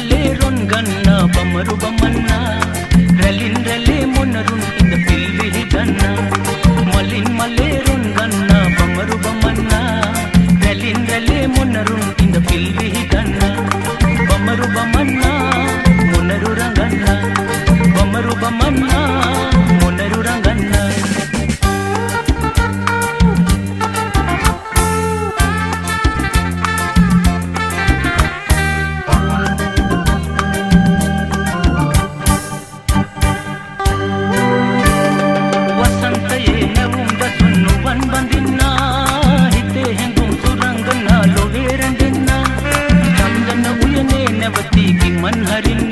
මලේ රොන් ගන්නා බමරු බමන්නා රැලින් රැලේ මොනරුන් ඉඳ පිල්විහි ගන්නා මලින් මලේ රොන් ගන්නා බමරු බමන්නා රැලින් රැලේ මොනරුන් ඉඳ පිල්විහි ගන්නා බමරු බමන්නා මොනරු රංගන්නා බමරු බමන්නා මොනරු රංගන්නා मन हरिन